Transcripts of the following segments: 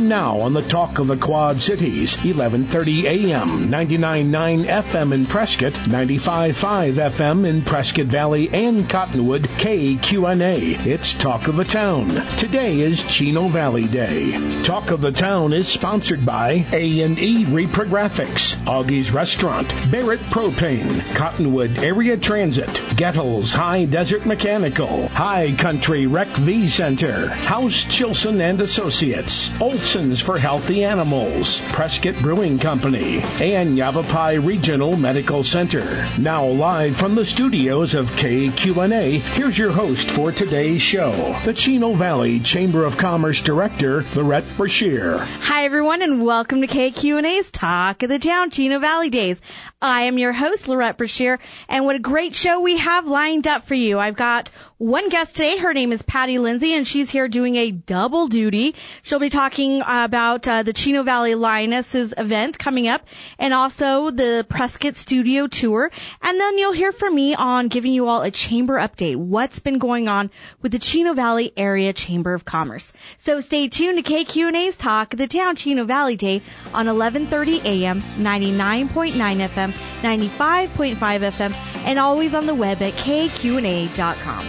now on the Talk of the Quad Cities, 1130 AM, 99.9 FM in Prescott, 95.5 FM in Prescott Valley and Cottonwood, KQNA. It's Talk of the Town. Today is Chino Valley Day. Talk of the Town is sponsored by A&E Reprographics, Augie's Restaurant, Barrett Propane, Cottonwood Area Transit, Gettles High Desert Mechanical, High Country Rec V Center, House Chilson and Associates, Olson's for Healthy Animals, Prescott Brewing Company, and Yavapai Regional Medical Center. Now live from the studios of KQNA, here's your host for today's show, the Chino Valley Chamber of Commerce Director, Lorette Brashear. Hi everyone and welcome to KQNA's Talk of the Town Chino Valley Days. I am your host, Lorette Brashear, and what a great show we have lined up for you. I've got one guest today. Her name is Patty Lindsay, and she's here doing a double duty. She'll be talking about the Chino Valley Lionesses event coming up and also the Prescott Studio Tour. And then you'll hear from me on giving you all a chamber update, what's been going on with the Chino Valley Area Chamber of Commerce. So stay tuned to KQNA's Talk of the Town Chino Valley Day on 1130 AM, 99.9 FM, 95.5 FM, and always on the web at kqna.com.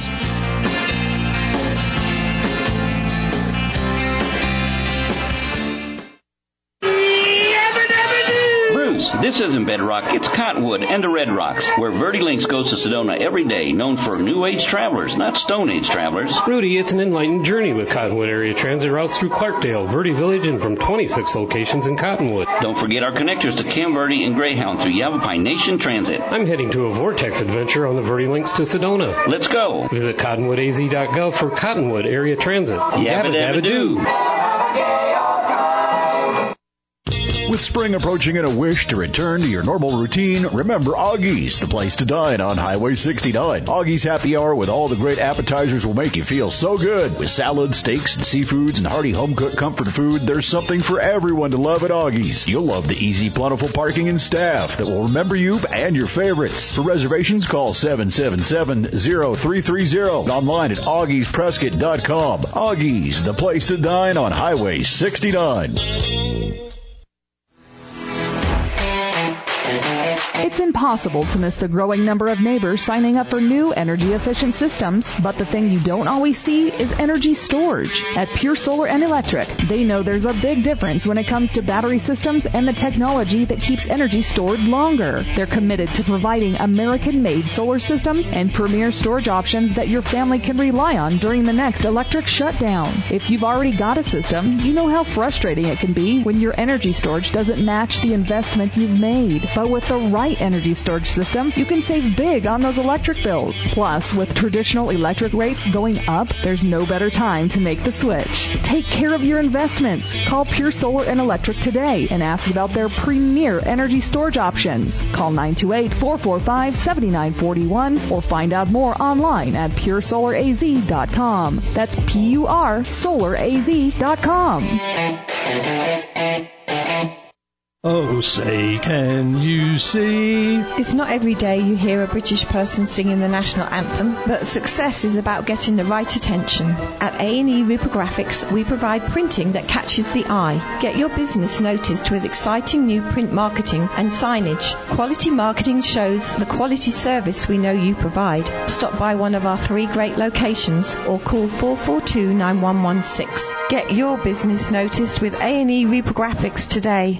This isn't Bedrock, it's Cottonwood and the Red Rocks, where VertiLinks goes to Sedona every day, known for New Age travelers, not Stone Age travelers. Rudy, it's an enlightened journey with Cottonwood Area Transit routes through Clarkdale, Verde Village, and from 26 locations in Cottonwood. Don't forget our connectors to Cam Verde and Greyhound through Yavapai Nation Transit. I'm heading to a Vortex adventure on the VertiLinks to Sedona. Let's go. Visit cottonwoodaz.gov for Cottonwood Area Transit. Yabba dabba doo. With spring approaching and a wish to return to your normal routine, remember Augie's, the place to dine on Highway 69. Augie's Happy Hour with all the great appetizers will make you feel so good. With salads, steaks, and seafoods, and hearty home-cooked comfort food, there's something for everyone to love at Augie's. You'll love the easy, plentiful parking and staff that will remember you and your favorites. For reservations, call 777-0330. Online at augiesprescott.com. Augie's, the place to dine on Highway 69. It's impossible to miss the growing number of neighbors signing up for new energy-efficient systems, but the thing you don't always see is energy storage. At Pure Solar and Electric, they know there's a big difference when it comes to battery systems and the technology that keeps energy stored longer. They're committed to providing American-made solar systems and premier storage options that your family can rely on during the next electric shutdown. If you've already got a system, you know how frustrating it can be when your energy storage doesn't match the investment you've made. But with the right energy storage system, you can save big on those electric bills. Plus, with traditional electric rates going up, there's no better time to make the switch. Take care of your investments. Call Pure Solar and Electric today and ask about their premier energy storage options. Call 928-445-7941 or find out more online at puresolaraz.com. That's PURSolaraz.com. Oh, say, can you see? It's not every day you hear a British person singing the national anthem, but success is about getting the right attention. At A&E Reprographics, we provide printing that catches the eye. Get your business noticed with exciting new print marketing and signage. Quality marketing shows the quality service we know you provide. Stop by one of our 3 great locations or call 442-9116. Get your business noticed with A&E Reprographics today.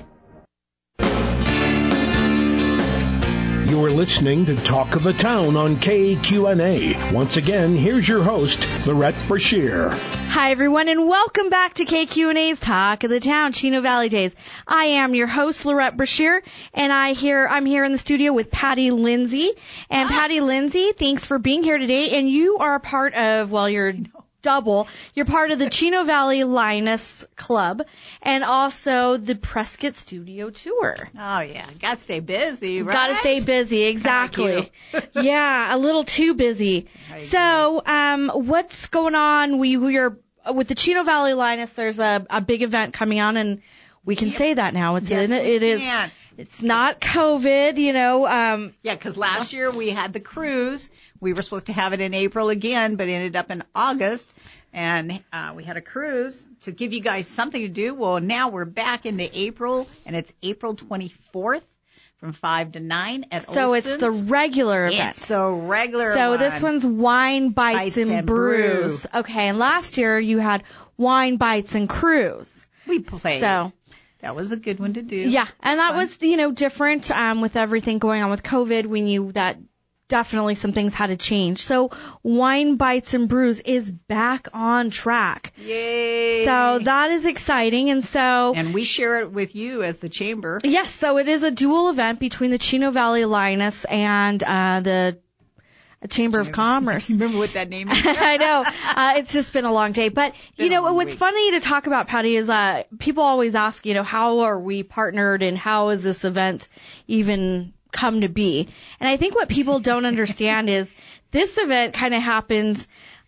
You're listening to Talk of the Town on KQNA. Once again, here's your host, Lorette Brashear. Hi, everyone, and welcome back to KQNA's Talk of the Town, Chino Valley Days. I am your host, Lorette Brashear, and I'm here in the studio with Patty Lindsay. And Patty Lindsay, thanks for being here today. And you are a part of, you're part of the Chino Valley Lioness Club and also the Prescott Studio Tour. Oh, yeah. Got to stay busy, right? Got to stay busy, exactly. Yeah, a little too busy. So, what's going on? We are with the Chino Valley Lioness, there's a big event coming on, and we can say that now. It is. It's not COVID, Yeah, because last year we had the cruise. We were supposed to have it in April again, but ended up in August. And we had a cruise to give you guys something to do. Well, now we're back into April, and it's April 24th from 5 to 9 at So Olson's. it's the regular event. It's the regular So one. this one's Wine, Bites, and Brews. Okay, and last year you had Wine, Bites, and Cruise. We played. So that was a good one to do. yeah, and that was, different with everything going on with COVID. We knew that definitely some things had to change. So Wine, Bites, and Brews is back on track. Yay. So that is exciting. And we share it with you as the chamber. Yes, so it is a dual event between the Chino Valley Lioness and the Chamber of Commerce. Remember what that name is? I know. It's just been a long day. But, what's funny to talk about, Patty, is people always ask, how are we partnered and how is this event even come to be? And I think what people don't understand is this event kind of happened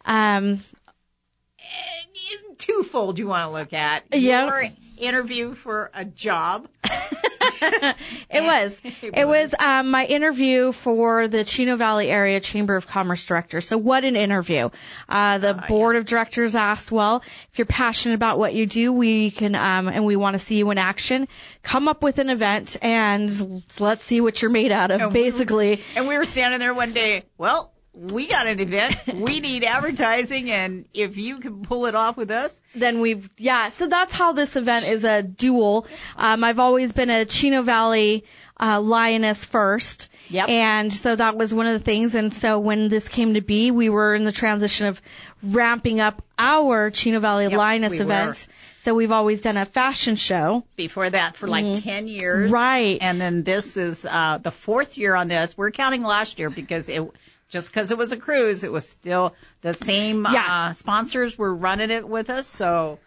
twofold you want to look at. Yeah. Your interview for a job. It was my interview for the Chino Valley Area Chamber of Commerce Director. So what an interview. The board of directors asked, well, if you're passionate about what you do, we can, and we want to see you in action, come up with an event and let's see what you're made out of, basically. And we were standing there one day, well, we got an event. We need advertising, and if you can pull it off with us, then so that's how this event is a dual. I've always been a Chino Valley Lioness first. Yep. And so that was one of the things. And so when this came to be, we were in the transition of ramping up our Chino Valley Lioness event. So we've always done a fashion show. Before that for like 10 years. Right. And then this is the fourth year on this. We're counting last year because just because it was a cruise, it was still the same sponsors were running it with us. So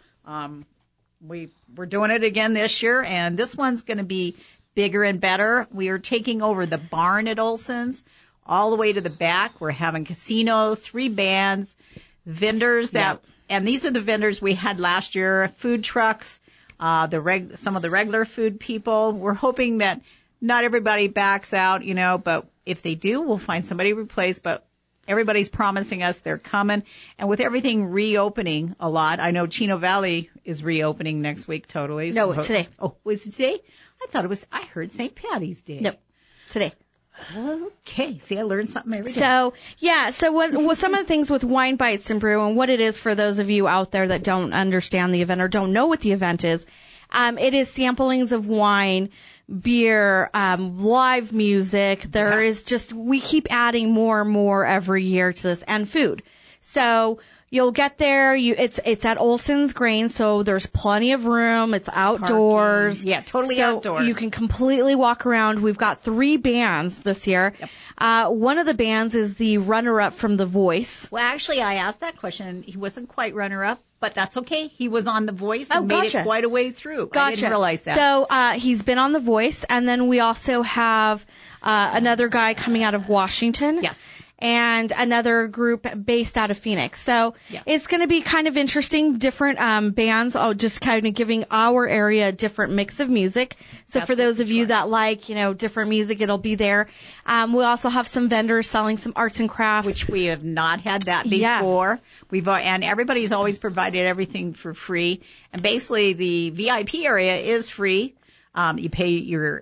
we're doing it again this year, and this one's going to be bigger and better. We are taking over the barn at Olson's all the way to the back. We're having casino, 3 bands, vendors and these are the vendors we had last year, food trucks, some of the regular food people. We're hoping that not everybody backs out, but if they do, we'll find somebody to replace. But everybody's promising us they're coming. And with everything reopening a lot, I know Chino Valley is reopening next week totally. No, today. Oh, was it today? I heard St. Patty's Day. No, today. Okay. See, I learned something every day. So what some of the things with Wine, Bites, and Brew, and what it is for those of you out there that don't understand the event or don't know what the event is, it is samplings of wine, beer, live music. There is we keep adding more and more every year to this, and food. So you'll get there. It's at Olson's Grain, so there's plenty of room. It's outdoors. Parking. Yeah, totally outdoors. You can completely walk around. We've got 3 bands this year. Yep. One of the bands is the runner-up from The Voice. Well, actually, I asked that question. He wasn't quite runner-up, but that's okay. He was on The Voice and made it quite a way through. Gotcha. I didn't realize that. So he's been on The Voice, and then we also have another guy coming out of Washington. Yes. And another group based out of Phoenix. So it's going to be kind of interesting, different bands, just kind of giving our area a different mix of music. So for those of you that like, different music, it'll be there. We'll also have some vendors selling some arts and crafts. Which we have not had that before. And everybody's always provided everything for free. And basically the VIP area is free. You pay your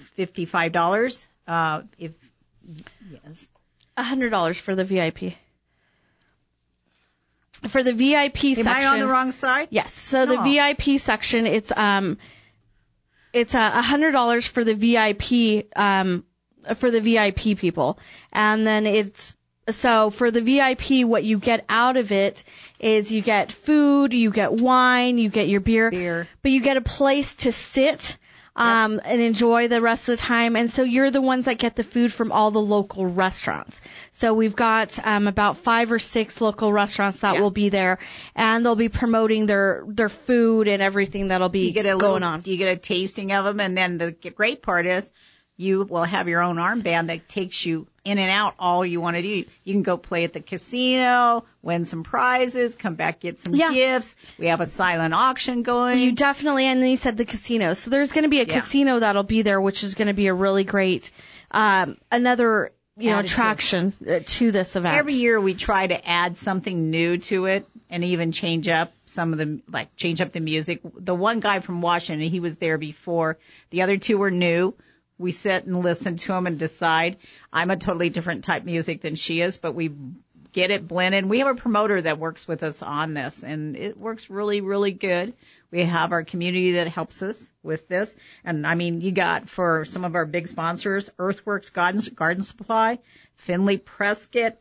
$55 $100 for the VIP. For the VIP section. Am I on the wrong side? Yes. So the VIP section, it's $100 for the VIP people. And then for the VIP, what you get out of it is you get food, you get wine, you get your beer. But you get a place to sit and enjoy the rest of the time. And so you're the ones that get the food from all the local restaurants. So we've got about 5 or 6 local restaurants that will be there, and they'll be promoting their food and everything that'll be going on. You get a tasting of them, and then the great part is you will have your own armband that takes you in and out all you want to do. You can go play at the casino, win some prizes, come back, get some gifts. We have a silent auction going. You definitely, and then you said the casino. So there's going to be a casino that'll be there, which is going to be a really great, another, attraction to this event. Every year we try to add something new to it and even change up change up the music. The one guy from Washington, he was there before. The other two were new. We sit and listen to them and decide. I'm a totally different type of music than she is, but we get it blended. We have a promoter that works with us on this, and it works really, really good. We have our community that helps us with this. And, you got for some of our big sponsors, Earthworks Garden Supply, Finley Prescott,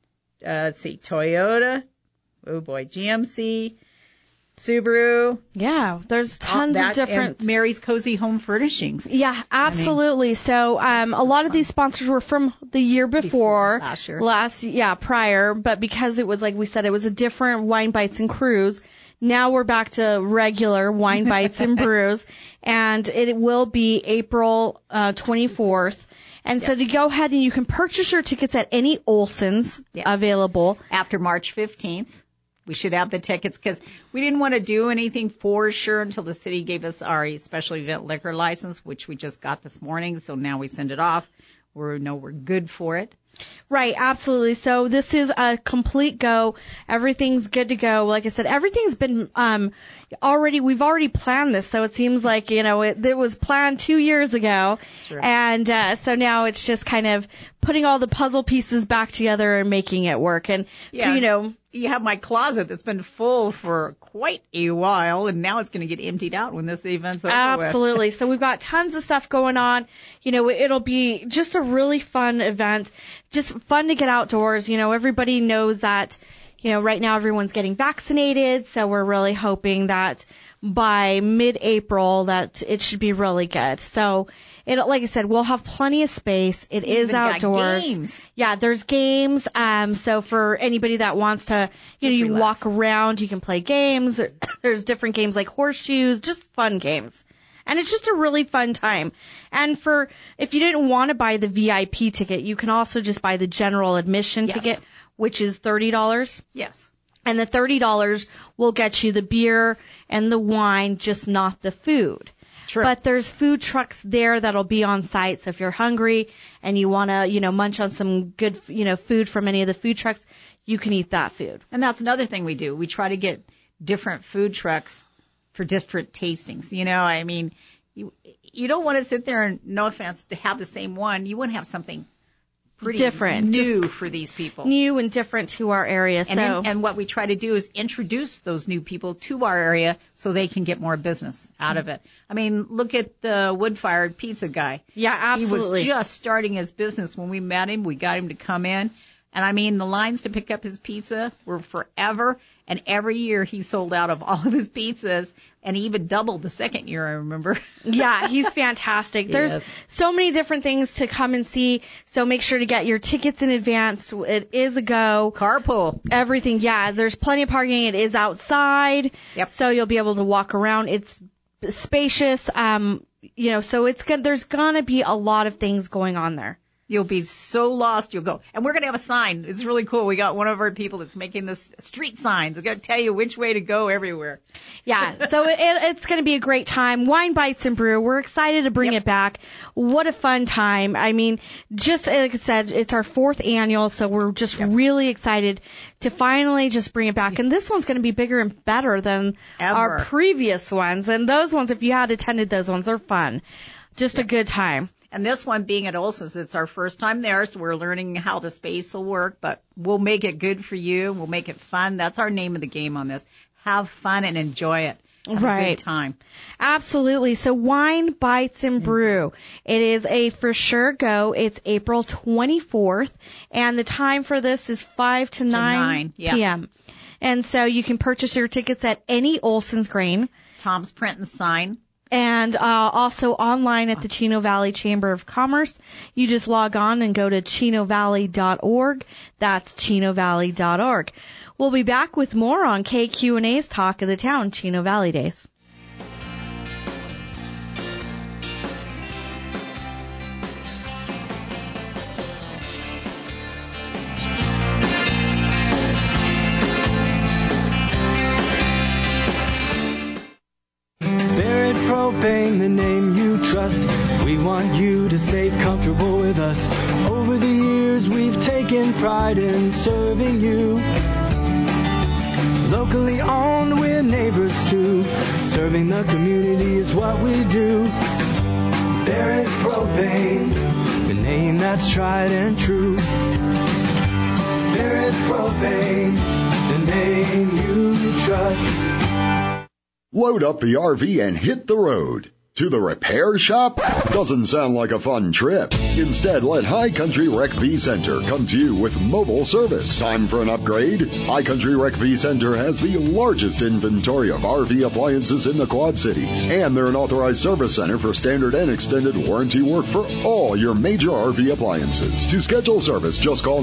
Toyota, GMC, Subaru. Yeah, there's tons of different. And Mary's Cozy Home Furnishings. Yeah, absolutely. So a lot of these sponsors were from the year before last year. Prior, but because it was, like we said, it was a different Wine Bites and Cruise. Now we're back to regular Wine Bites and Brews, and it will be April 24th. And so you go ahead and you can purchase your tickets at any Olson's available after March 15th. We should have the tickets because we didn't want to do anything for sure until the city gave us our special event liquor license, which we just got this morning. So now we send it off. We're good for it. Right, absolutely. So this is a complete go. Everything's good to go. Like I said, everything's been we've already planned this. So it seems like, it was planned 2 years ago. Sure. And so now it's just kind of putting all the puzzle pieces back together and making it work. And, you have my closet that's been full for quite a while, and now it's going to get emptied out when this event's over. Absolutely. So we've got tons of stuff going on. It'll be just a really fun event, just fun to get outdoors. Everybody knows that, right now everyone's getting vaccinated, so we're really hoping that by mid-April that it should be really good. So like I said, we'll have plenty of space. It is outdoors. Games. Yeah, there's games. So for anybody that wants to, you walk around, you can play games. There's different games like horseshoes, just fun games. And it's just a really fun time. And if you didn't want to buy the VIP ticket, you can also just buy the general admission ticket, which is $30. Yes. And the $30 will get you the beer and the wine, just not the food. True. But there's food trucks there that'll be on site. So if you're hungry and you want to, munch on some good, food from any of the food trucks, you can eat that food. And that's another thing we do. We try to get different food trucks for different tastings. You don't want to sit there and, no offense, to have the same one. You want to have something pretty different, new for these people. New and different to our area. And what we try to do is introduce those new people to our area so they can get more business out of it. Look at the wood-fired pizza guy. Yeah, absolutely. He was just starting his business when we met him. We got him to come in. And the lines to pick up his pizza were forever. And every year he sold out of all of his pizzas, and he even doubled the second year, I remember. Yeah, he's fantastic. There's so many different things to come and see, so make sure to get your tickets in advance. It is a go. Carpool. Everything, yeah. There's plenty of parking. It is outside, so you'll be able to walk around. It's spacious, so it's good. There's gonna be a lot of things going on there. You'll be so lost, you'll go. And we're going to have a sign. It's really cool. We got one of our people that's making this street signs. It's going to tell you which way to go everywhere. Yeah, so it's going to be a great time. Wine Bites and Brew. We're excited to bring it back. What a fun time. Just like I said, it's our 4th annual, so we're just really excited to finally just bring it back. And this one's going to be bigger and better than our previous ones. And those ones, if you had attended those ones, they're fun. Just a good time. And this one being at Olson's, it's our first time there, so we're learning how the space will work, but we'll make it good for you. We'll make it fun. That's our name of the game on this. Have fun and enjoy it. Have a good time. Absolutely. So Wine Bites and Brew. It is a for sure go. It's April 24th, and the time for this is 5 to 9 p.m. And so you can purchase your tickets at any Olson's Grain. Tom's Print and Sign. And also online at the Chino Valley Chamber of Commerce. You just log on and go to chinovalley.org. That's chinovalley.org. We'll be back with more on KQNA's Talk of the Town, Chino Valley Days. Propane, the name you trust. We want you to stay comfortable with us. Over the years, we've taken pride in serving you. Locally owned, we're neighbors too. Serving the community is what we do. Barrett Propane, the name that's tried and true. Barrett Propane, the name you trust. Load up the RV and hit the road. To the repair shop? Doesn't sound like a fun trip. Instead, let High Country Rec V Center come to you with mobile service. Time for an upgrade? High Country Rec V Center has the largest inventory of RV appliances in the Quad Cities. And they're an authorized service center for standard and extended warranty work for all your major RV appliances. To schedule service, just call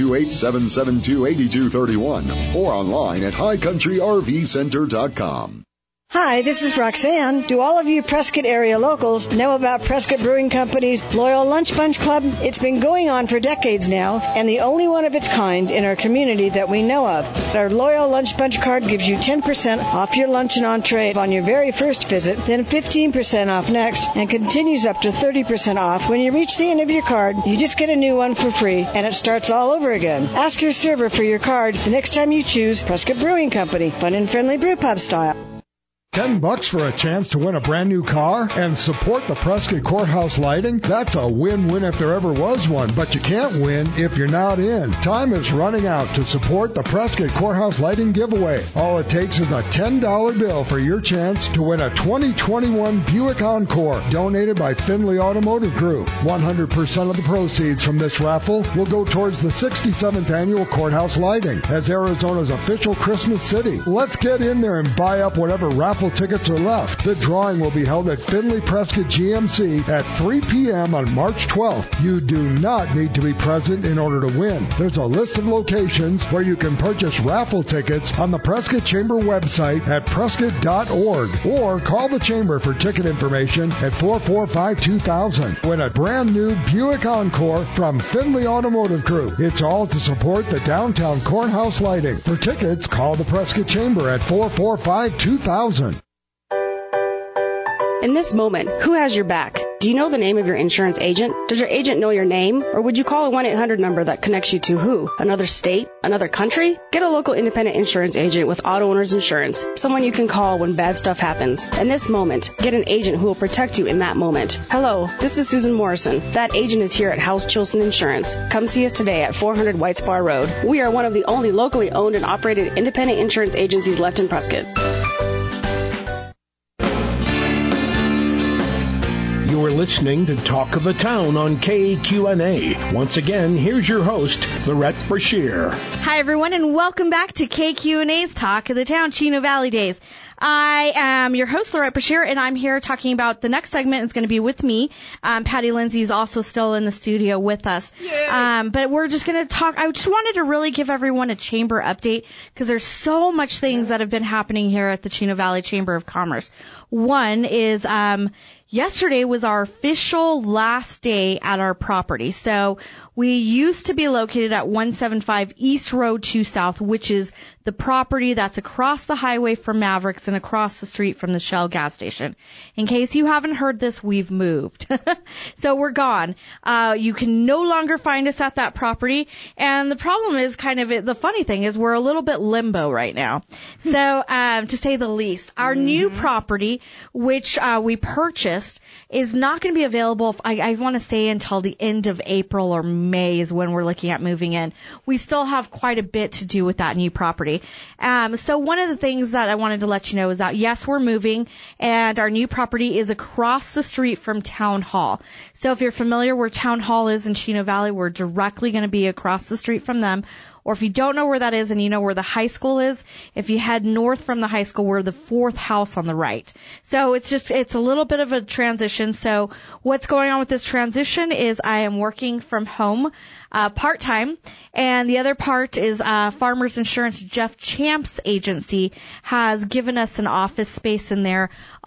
928-772-8231 or online at highcountryrvcenter.com. Hi, this is Roxanne. Do all of you Prescott area locals know about Prescott Brewing Company's Loyal Lunch Bunch Club? It's been going on for decades now, and the only one of its kind in our community that we know of. Our Loyal Lunch Bunch card gives you 10% off your lunch and entree on your very first visit, then 15% off next, and continues up to 30% off. When you reach the end of your card, you just get a new one for free, and it starts all over again. Ask your server for your card the next time you choose Prescott Brewing Company, fun and friendly brew pub style. $10 for a chance to win a brand new car and support the Prescott Courthouse lighting? That's a win-win if there ever was one, but you can't win if you're not in. Time is running out to support the Prescott Courthouse lighting giveaway. All it takes is a $10 bill for your chance to win a 2021 Buick Encore donated by Findlay Automotive Group. 100% of the proceeds from this raffle will go towards the 67th annual courthouse lighting as Arizona's official Christmas city. Let's get in there and buy up whatever raffle tickets are left. The drawing will be held at Findlay Prescott GMC at 3 p.m. on March 12th. You do not need to be present in order to win. There's a list of locations where you can purchase raffle tickets on the Prescott Chamber website at prescott.org or call the Chamber for ticket information at 445-2000. Win a brand new Buick Encore from Findlay Automotive Group. It's all to support the downtown courthouse lighting. For tickets, call the Prescott Chamber at 445-2000. In this moment, who has your back? Do you know the name of your insurance agent? Does your agent know your name? Or would you call a 1-800 number that connects you to who? Another state? Another country? Get a local independent insurance agent with Auto Owners Insurance. Someone you can call when bad stuff happens. In this moment, get an agent who will protect you in that moment. Hello, this is Susan Morrison. That agent is here at House Chilson Insurance. Come see us today at 400 White Spar Road. We are one of the only locally owned and operated independent insurance agencies left in Prescott. You are listening to Talk of the Town on KQNA. Once again, here's your host, Lorette Brashear. Hi, everyone, and welcome back to KQNA's Talk of the Town, Chino Valley Days. I am your host, Lorette Brashear, and I'm here talking about the next segment. It's going to be with me. Patty Lindsay is also still in the studio with us. But we're just going to talk. I just wanted to really give everyone a chamber update because there's so much things that have been happening here at the Chino Valley Chamber of Commerce. One is yesterday was our official last day at our property. So we used to be located at 175 East Road 2 South, which is the property that's across the highway from Mavericks and across the street from the Shell gas station. In case you haven't heard this, we've moved. So we're gone. You can no longer find us at that property. And the problem is the funny thing is we're a little bit limbo right now. So, to say the least, our new property, which we purchased, is not going to be available, I want to say, until the end of April or May is when we're looking at moving in. We still have quite a bit to do with that new property. So one of the things that I wanted to let you know is that, yes, we're moving, and our new property is across the street from Town Hall. So if you're familiar where Town Hall is in Chino Valley, we're directly going to be across the street from them. Or if you don't know where that is and you know where the high school is, if you head north from the high school, we're the fourth house on the right. So it's a little bit of a transition. So what's going on with this transition is I am working from home part-time, and the other part is Farmers Insurance. Jeff Champ's agency has given us an office space in there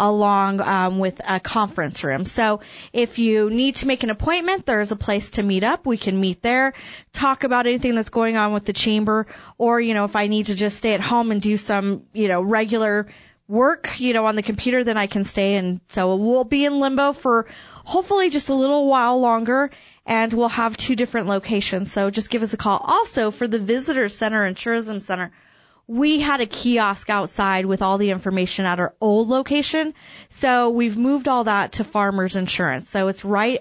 along with a conference room. So if you need to make an appointment, there's a place to meet up. We can meet there, talk about anything that's going on with the chamber, or, if I need to just stay at home and do some, regular work, on the computer, then I can stay. And so we'll be in limbo for hopefully just a little while longer, and we'll have 2 different locations. So just give us a call. Also, for the Visitor Center and Tourism Center, we had a kiosk outside with all the information at our old location. So we've moved all that to Farmers Insurance. So it's right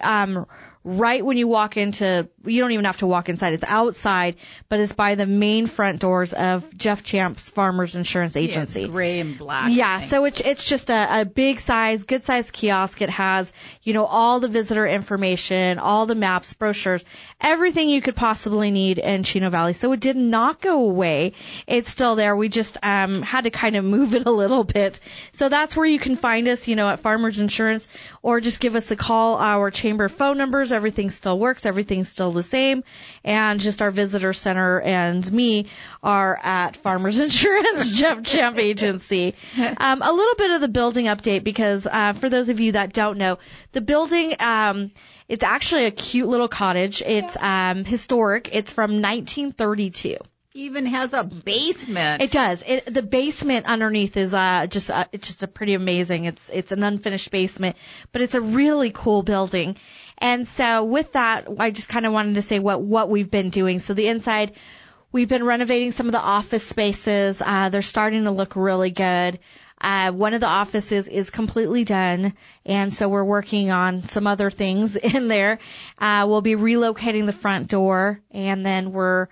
when you walk into, you don't even have to walk inside. It's outside, but it's by the main front doors of Jeff Champ's Farmers Insurance Agency. Yeah, it's gray and black. Yeah, so it's just a big size, good size kiosk. It has, all the visitor information, all the maps, brochures, everything you could possibly need in Chino Valley. So it did not go away. It's still there. We just had to kind of move it a little bit. So that's where you can find us, at Farmers Insurance, or just give us a call. Our chamber phone numbers, everything still works. Everything's still the same. And just our visitor center and me are at Farmers Insurance, Jeff Champ Agency. A little bit of the building update, because for those of you that don't know, the building, it's actually a cute little cottage. It's historic. It's from 1932. Even has a basement. It does. The basement underneath is just a pretty amazing. It's an unfinished basement, but it's a really cool building. And so with that, I just kind of wanted to say what we've been doing. So the inside, we've been renovating some of the office spaces. They're starting to look really good. One of the offices is completely done, and so we're working on some other things in there. We'll be relocating the front door, and then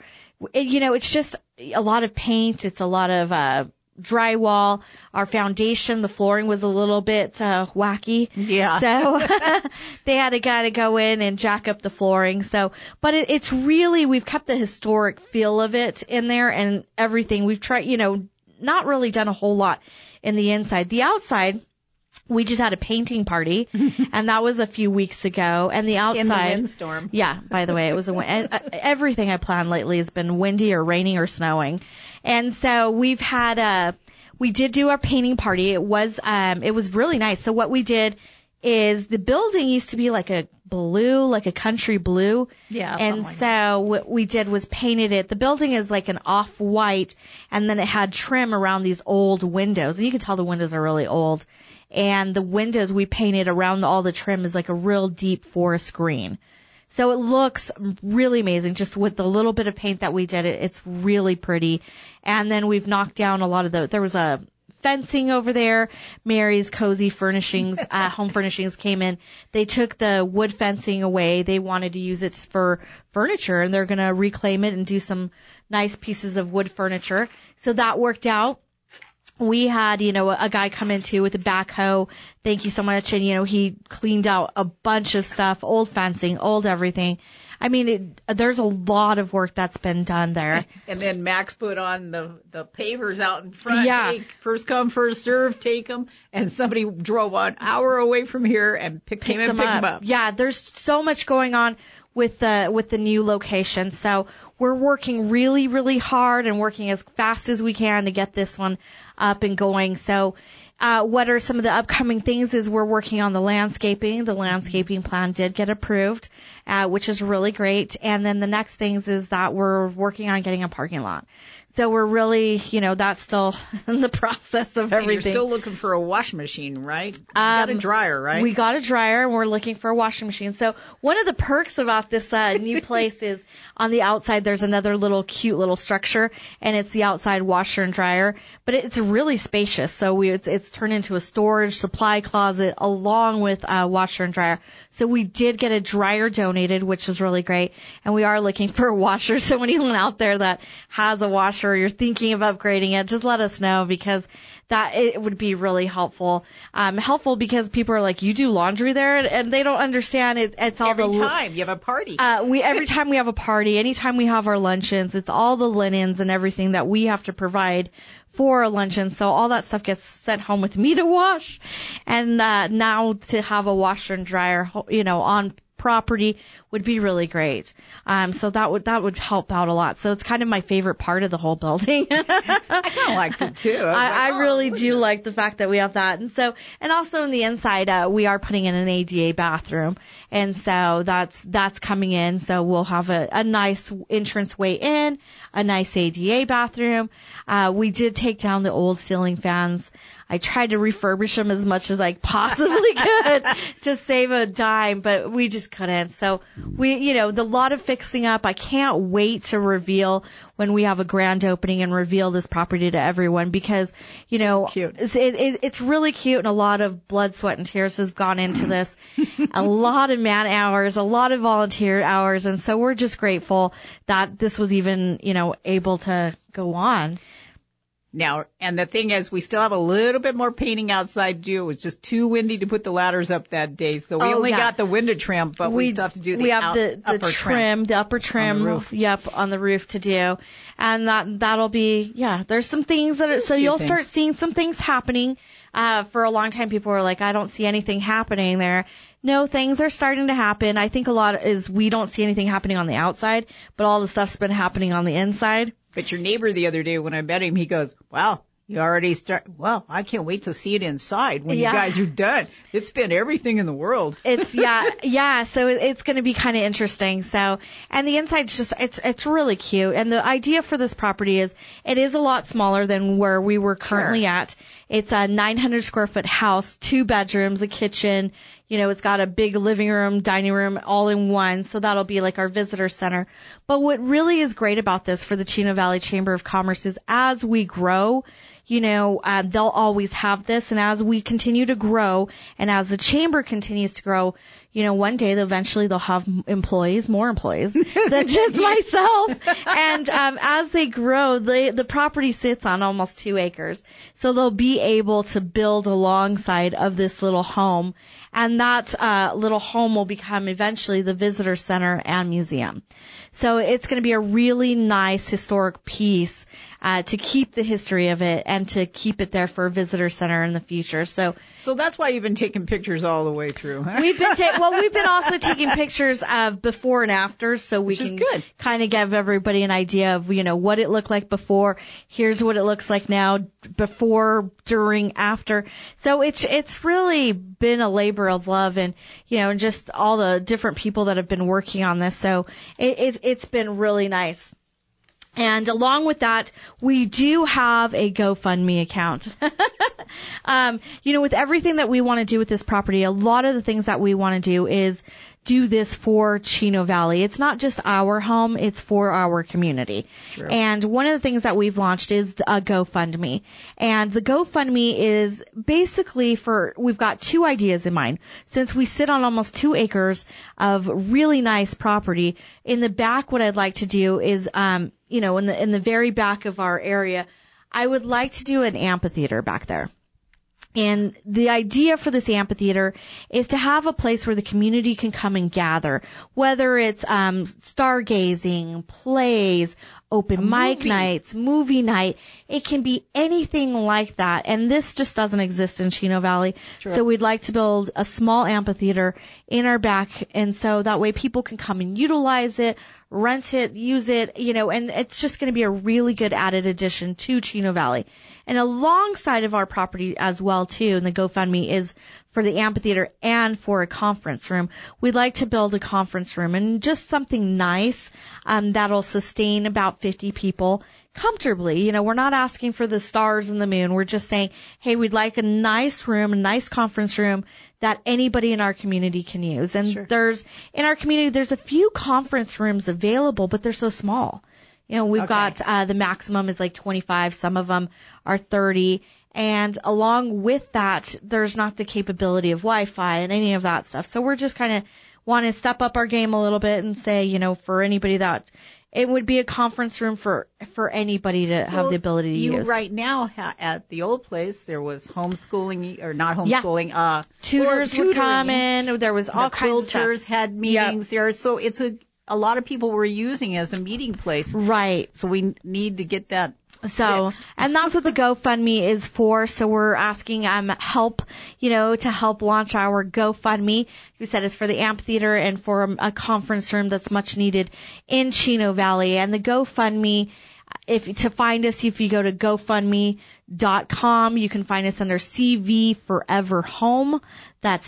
it's just a lot of paint. It's a lot of drywall. Our foundation, the flooring was a little bit wacky. Yeah. So they had to go in and jack up the flooring. So, but it's really, we've kept the historic feel of it in there and everything. We've tried, not really done a whole lot in the inside. The outside, we just had a painting party, and that was a few weeks ago. And the outside, in the windstorm. Yeah, by the way, it was everything I planned lately has been windy or raining or snowing. And so we did do our painting party. It was really nice. So what we did is, the building used to be like a country blue. Yeah. And so what we did was painted it. The building is like an off-white, and then it had trim around these old windows. And you can tell the windows are really old. And the windows we painted around all the trim is like a real deep forest green. So it looks really amazing just with the little bit of paint that we did. It's really pretty. And then we've knocked down a lot of there was a fencing over there. Mary's Cozy Furnishings, Home Furnishings came in. They took the wood fencing away. They wanted to use it for furniture, and they're going to reclaim it and do some nice pieces of wood furniture. So that worked out. We had, a guy come in too with a backhoe. Thank you so much. And, he cleaned out a bunch of stuff, old fencing, old everything. I mean, there's a lot of work that's been done there. And then Max put on the pavers out in front. Yeah. Hey, first come, first serve, take them. And somebody drove an hour away from here and picked them up. Yeah, there's so much going on with the new location. So we're working really, really hard and working as fast as we can to get this one up and going. So what are some of the upcoming things is we're working on the landscaping. The landscaping plan did get approved, which is really great. And then the next things is that we're working on getting a parking lot. So we're really, that's still in the process of everything. And you're still looking for a washing machine, right? You got a dryer, right? We got a dryer, and we're looking for a washing machine. So one of the perks about this new place is on the outside there's another cute little structure, and it's the outside washer and dryer. But it's really spacious. So it's turned into a storage supply closet along with a washer and dryer. So we did get a dryer donated, which was really great. And we are looking for a washer. So anyone out there that has a washer or you're thinking of upgrading it, just let us know, because it would be really helpful. Helpful because people are like, you do laundry there? And they don't understand it's all every time you have a party. Every time we have a party, anytime we have our luncheons, it's all the linens and everything that we have to provide for a luncheon. So all that stuff gets sent home with me to wash. And now to have a washer and dryer, on property would be really great. So that would help out a lot. So it's kind of my favorite part of the whole building. I kind of liked it too. I really do like the fact that we have that. And also in the inside, we are putting in an ADA bathroom. And so that's coming in. So we'll have a nice entrance way in, a nice ADA bathroom. We did take down the old ceiling fans. I tried to refurbish them as much as I possibly could to save a dime, but we just couldn't. So the lot of fixing up. I can't wait to reveal when we have a grand opening and reveal this property to everyone because, cute. It's really cute and a lot of blood, sweat, and tears has gone into this. A lot of man hours, a lot of volunteer hours. And so we're just grateful that this was even, able to go on. Now, and the thing is, we still have a little bit more painting outside to do. It was just too windy to put the ladders up that day, so we only got the window trim, but we still have to do the upper trim. The upper trim, on the roof. Yep, on the roof to do. And that'll be, there's some things so you'll start seeing some things happening. For a long time, people were like, I don't see anything happening there. No, things are starting to happen. I think a lot is we don't see anything happening on the outside, but all the stuff's been happening on the inside. But your neighbor the other day when I met him, he goes, wow, you already well, I can't wait to see it inside when you guys are done. It's been everything in the world. It's, so it's going to be kind of interesting. So, and the inside's just, it's really cute. And the idea for this property is it is a lot smaller than where we were currently at. It's a 900 square foot house, 2 bedrooms, a kitchen. It's got a big living room, dining room, all in one. So that'll be like our visitor center. But what really is great about this for the Chino Valley Chamber of Commerce is as we grow, they'll always have this. And as we continue to grow and as the chamber continues to grow, one day eventually they'll have more employees than just myself. And as they grow, the property sits on almost 2 acres. So they'll be able to build alongside of this little home. And that little home will become eventually the visitor center and museum. So it's going to be a really nice historic piece to keep the history of it and to keep it there for a visitor center in the future. So that's why you've been taking pictures all the way through, huh? We've been also taking pictures of before and after, so we can kind of give everybody an idea of, what it looked like before. Here's what it looks like now, before, during, after. So it's really been a labor of love and, and just all the different people that have been working on this. So it's been really nice. And along with that, we do have a GoFundMe account. With everything that we want to do with this property, a lot of the things that we want to do is do this for Chino Valley. It's not just our home, it's for our community. Sure. And one of the things that we've launched is a GoFundMe. And the GoFundMe is basically we've got 2 ideas in mind. Since we sit on almost 2 acres of really nice property, in the back what I'd like to do is, in the very back of our area, I would like to do an amphitheater back there. And the idea for this amphitheater is to have a place where the community can come and gather, whether it's stargazing, plays, open mic nights, movie night. It can be anything like that. And this just doesn't exist in Chino Valley. Sure. So we'd like to build a small amphitheater in our back. And so that way people can come and utilize it, rent it, use it, and it's just going to be a really good added addition to Chino Valley. And alongside of our property as well, too, and the GoFundMe is for the amphitheater and for a conference room. We'd like to build a conference room and just something nice that'll sustain about 50 people comfortably. We're not asking for the stars and the moon. We're just saying, hey, we'd like a nice room, a nice conference room that anybody in our community can use. And in our community, there's a few conference rooms available, but they're so small. We've got the maximum is like 25. Some of them are 30. And along with that, there's not the capability of Wi-Fi and any of that stuff. So we're just kind of want to step up our game a little bit and say, for anybody that it would be a conference room for anybody to have the ability to use. Right now at the old place, there was homeschooling or not homeschooling. Yeah. Tutors would come in. There was all kinds of stuff. Quilters had meetings there. So it's a lot of people were using it as a meeting place. Right. So we need to get that So, and that's what the GoFundMe is for. So we're asking help, to help launch our GoFundMe. We said it's for the amphitheater and for a conference room that's much needed in Chino Valley. And the GoFundMe, to find us, if you go to GoFundMe.com, you can find us under CV Forever Home. That's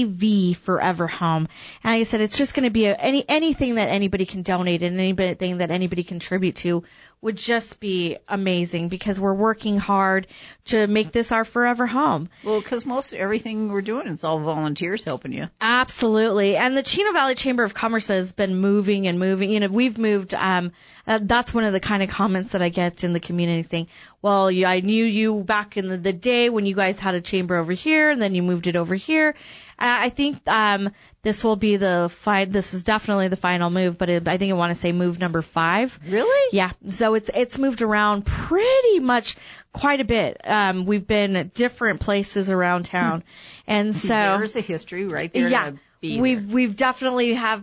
CV Forever Home. And like I said, it's just going to be anything that anybody can donate and anything that anybody contribute to would just be amazing, because we're working hard to make this our forever home. Well, because most everything we're doing is all volunteers helping you. Absolutely. And the Chino Valley Chamber of Commerce has been moving and moving. We've moved, that's one of the kind of comments that I get in the community saying, well, I knew you back in the day when you guys had a chamber over here and then you moved it over here. I think this will be this is definitely the final move, but I think I want to say move number 5. Really? Yeah. So it's moved around pretty much quite a bit. We've been at different places around town. And so there's a history right there. Yeah. We've definitely have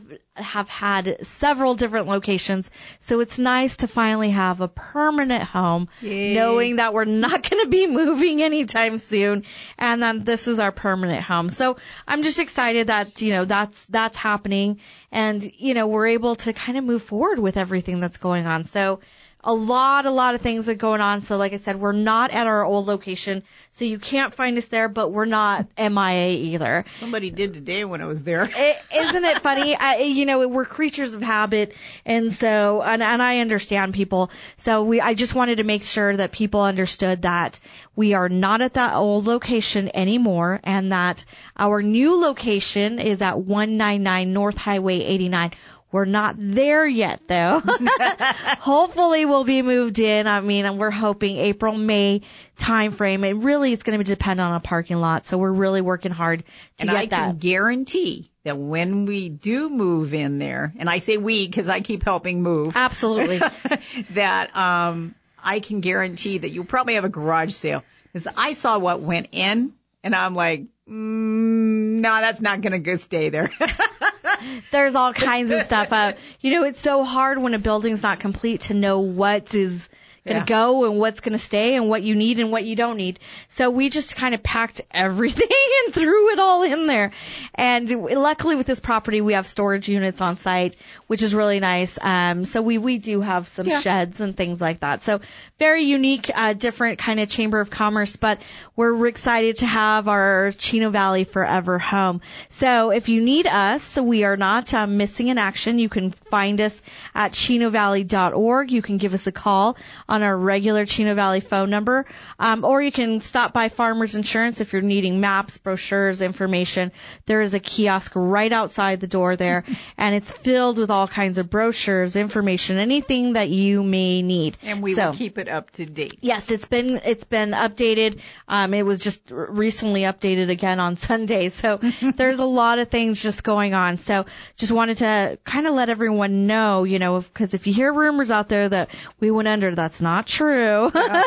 had several different locations, so it's nice to finally have a permanent home, knowing that we're not going to be moving anytime soon, and then this is our permanent home. So I'm just excited that that's happening, and we're able to kind of move forward with everything that's going on. So a lot of things are going on. So like I said, we're not at our old location, so you can't find us there, but we're not MIA either. Somebody did today when I was there. Isn't it funny? We're creatures of habit, and so, and I understand people. So I just wanted to make sure that people understood that we are not at that old location anymore, and that our new location is at 199 North Highway 89. We're not there yet, though. Hopefully we'll be moved in. I mean, we're hoping April, May timeframe. It really is going to depend on a parking lot. So we're really working hard to get that. And I can guarantee that when we do move in there, and I say we because I keep helping move. Absolutely. that I can guarantee that you'll probably have a garage sale. Because I saw what went in, and I'm like, no, that's not going to stay there. There's all kinds of stuff. It's so hard when a building's not complete to know what is going to go and what's going to stay and what you need and what you don't need. So we just kind of packed everything and threw it all in there. And luckily with this property, we have storage units on site, which is really nice. So we do have some sheds and things like that. So very unique, different kind of Chamber of Commerce, but we're excited to have our Chino Valley Forever home. So if you need us, we are not missing in action. You can find us at chinovalley.org. You can give us a call on our regular Chino Valley phone number, or you can stop by Farmers Insurance if you're needing maps, brochures, information. There is a kiosk right outside the door there, and it's filled with all kinds of brochures, information, anything that you may need. And we will keep it up to date. Yes, it's been updated. It was just recently updated again on Sunday. So there's a lot of things just going on. So just wanted to kind of let everyone know, because if you hear rumors out there that we went under, that's not true.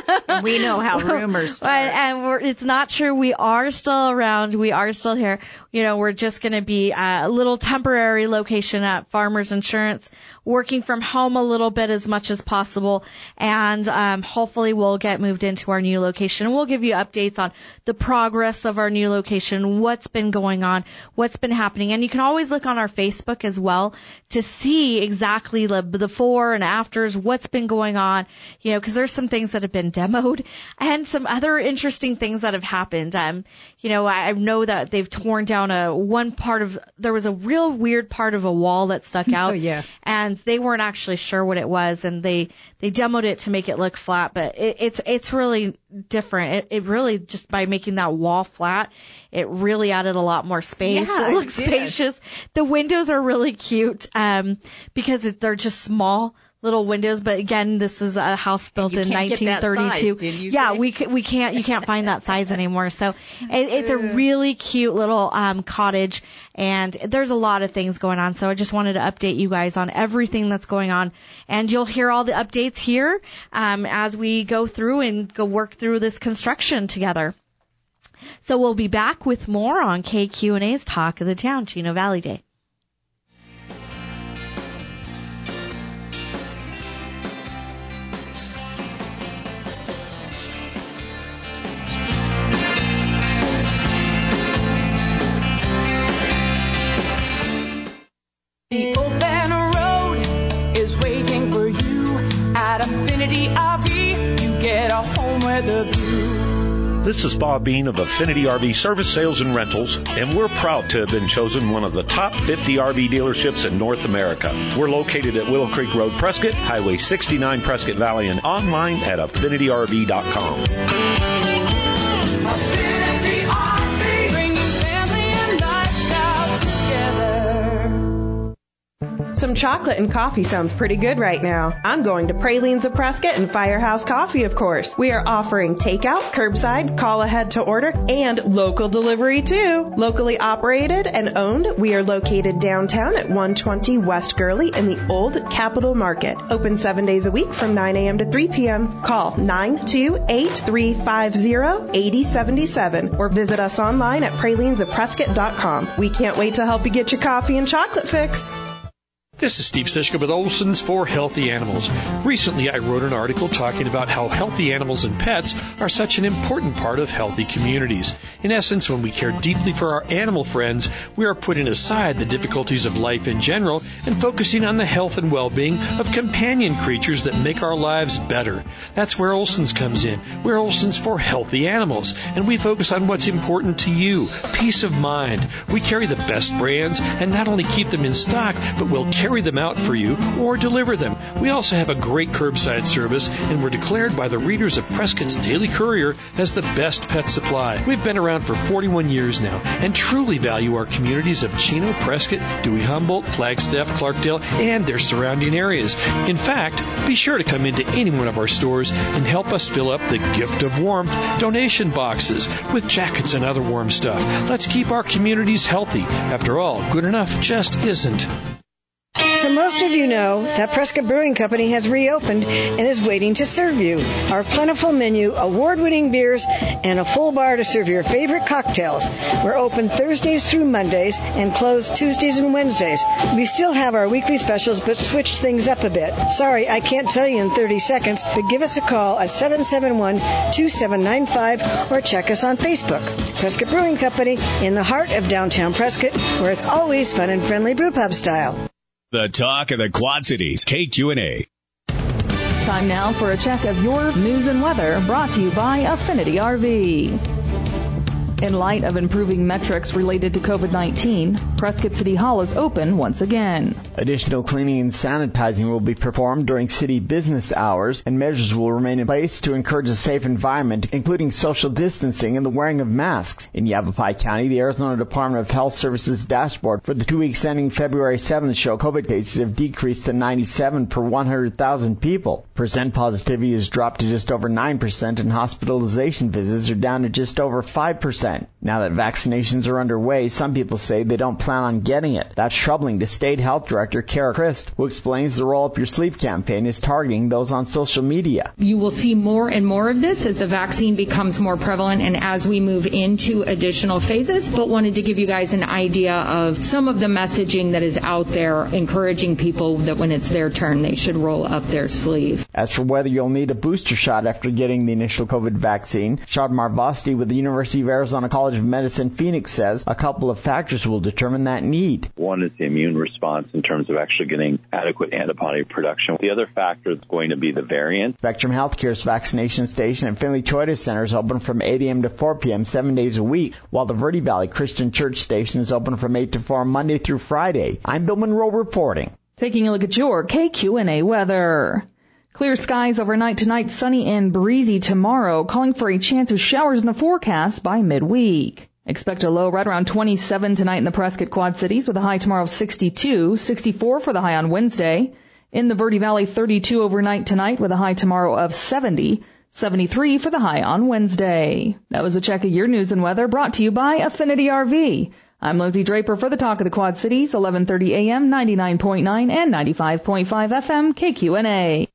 We know how rumors start. And it's not true. We are still around. We are still here. We're just going to be a little temporary location at Farmers Insurance, working from home a little bit as much as possible. And hopefully we'll get moved into our new location. We'll give you updates on the progress of our new location, what's been going on, what's been happening. And you can always look on our Facebook as well to see exactly the before and afters, what's been going on, because there's some things that have been demoed and some other interesting things that have happened. I know that they've torn down there was a real weird part of a wall that stuck out. Oh, yeah. And they weren't actually sure what it was, and they demoed it to make it look flat, but it's really different. It really, just by making that wall flat, it really added a lot more space. Yeah, it looks spacious. The windows are really cute, because they're just small little windows, but again, this is a house built in 1932. You can't find that size anymore. So it's a really cute little cottage, and there's a lot of things going on. So I just wanted to update you guys on everything that's going on, and you'll hear all the updates here as we go through and go work through this construction together. So we'll be back with more on KQNA's Talk of the Town, Chino Valley Day. get a home with a view. This is Bob Bean of Affinity RV Service Sales and Rentals, and we're proud to have been chosen one of the top 50 RV dealerships in North America. We're located at Willow Creek Road, Prescott, Highway 69, Prescott Valley, and online at AffinityRV.com. Affinity RV, bringing family and lifestyle together. Some chocolate and coffee sounds pretty good right now. I'm going to Pralines of Prescott and Firehouse Coffee, of course. We are offering takeout, curbside, call ahead to order, and local delivery too. Locally operated and owned, we are located downtown at 120 West Gurley in the Old Capitol Market. Open 7 days a week from 9 a.m. to 3 p.m. Call 928-350-8077 or visit us online at pralinesofprescott.com. We can't wait to help you get your coffee and chocolate fix. This is Steve Sischka with Olson's for Healthy Animals. Recently, I wrote an article talking about how healthy animals and pets are such an important part of healthy communities. In essence, when we care deeply for our animal friends, we are putting aside the difficulties of life in general and focusing on the health and well-being of companion creatures that make our lives better. That's where Olson's comes in. We're Olson's for Healthy Animals, and we focus on what's important to you, peace of mind. We carry the best brands and not only keep them in stock, but we'll carry them out for you or deliver them. We also have a great curbside service, and we're declared by the readers of Prescott's Daily Courier as the best pet supply. We've been around for 41 years now and truly value our communities of Chino, Prescott, Dewey Humboldt, Flagstaff, Clarkdale, and their surrounding areas. In fact, be sure to come into any one of our stores and help us fill up the gift of warmth donation boxes with jackets and other warm stuff. Let's keep our communities healthy. After all, good enough just isn't. So most of you know that Prescott Brewing Company has reopened and is waiting to serve you. Our plentiful menu, award-winning beers, and a full bar to serve your favorite cocktails. We're open Thursdays through Mondays and closed Tuesdays and Wednesdays. We still have our weekly specials, but switched things up a bit. Sorry, I can't tell you in 30 seconds, but give us a call at 771-2795 or check us on Facebook. Prescott Brewing Company in the heart of downtown Prescott, where it's always fun and friendly brewpub style. The talk of the Quad Cities, KQNA. Time now for a check of your news and weather, brought to you by Affinity RV. In light of improving metrics related to COVID-19, Prescott City Hall is open once again. Additional cleaning and sanitizing will be performed during city business hours, and measures will remain in place to encourage a safe environment, including social distancing and the wearing of masks. In Yavapai County, the Arizona Department of Health Services dashboard for the 2 weeks ending February 7th show COVID cases have decreased to 97 per 100,000 people. Percent positivity has dropped to just over 9%, and hospitalization visits are down to just over 5%. Now that vaccinations are underway, some people say they don't plan on getting it. That's troubling to State Health Director Kara Christ, who explains the Roll Up Your Sleeve campaign is targeting those on social media. You will see more and more of this as the vaccine becomes more prevalent and as we move into additional phases, but wanted to give you guys an idea of some of the messaging that is out there, encouraging people that when it's their turn, they should roll up their sleeve. As for whether you'll need a booster shot after getting the initial COVID vaccine, Shad Marvasti with the University of Arizona College of Medicine Phoenix says a couple of factors will determine that need. One is the immune response in terms of actually getting adequate antibody production. The other factor is going to be the variant. Spectrum Healthcare's vaccination station at Finley Toyota Center is open from 8 a.m. to 4 p.m. 7 days a week, while the Verde Valley Christian Church station is open from 8 to 4 Monday through Friday. I'm Bill Monroe reporting. Taking a look at your KQNA weather. Clear skies overnight tonight, sunny and breezy tomorrow, calling for a chance of showers in the forecast by midweek. Expect a low right around 27 tonight in the Prescott Quad Cities with a high tomorrow of 62, 64 for the high on Wednesday. In the Verde Valley, 32 overnight tonight with a high tomorrow of 70, 73 for the high on Wednesday. That was a check of your news and weather brought to you by Affinity RV. I'm Lindsay Draper for the Talk of the Quad Cities, 1130 AM, 99.9 and 95.5 FM, KQNA.